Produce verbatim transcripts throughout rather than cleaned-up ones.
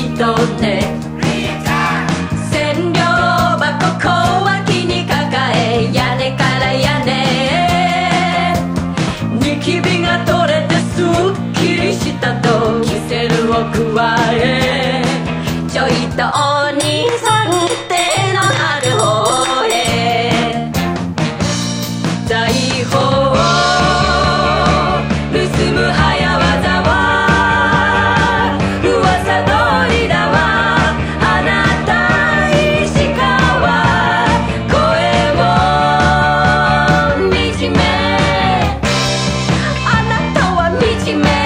人ね。千両箱小脇に抱え屋根から屋根へニキビが取れてすっきりしたとキセルを加えちょいとお兄さん手のある方へ財宝を盗む早業は噂通りだわあなた石川声を惨めあなたは惨め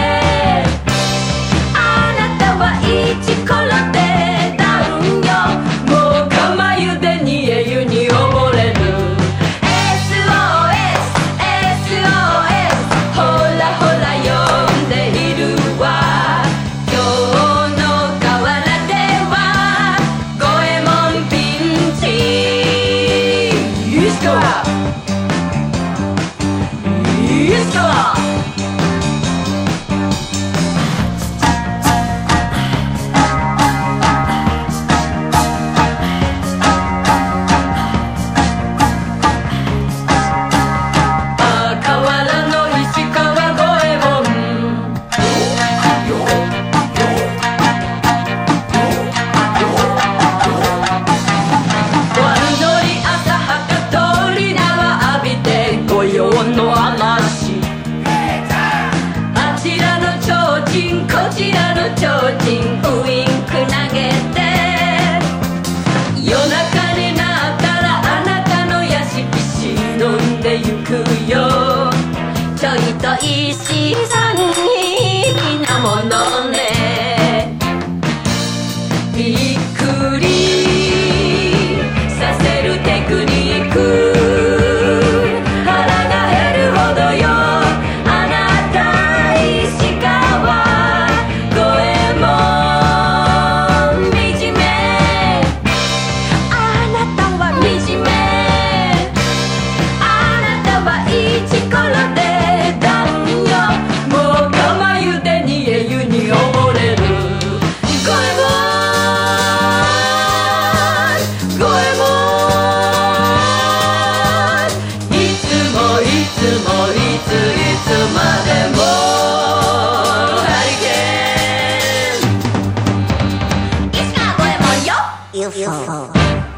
あなたはイチコロでダウンよもう釜茹で煮え湯に溺れる エスオーエス エスオーエス ほらほら呼んでいるわ今日の河原では五右衛門ピンチ石川石川河原の石川五右衛門悪乗り浅はか通り縄浴びて御用の嵐あちらの提灯こちらの提灯ウインク投げて夜中になったらあなたの屋敷忍んでゆくよちょいと石さん粋なものねびっくりさせるテクニック腹が減るほどよあなた石川五右衛門惨めあなたは惨めあなたはイチコロでダウンよもう釜茹で煮え湯に溺れる五右衛門五右衛門いつもいつもいついつまでもハリケーン石川五右衛門よユーフォー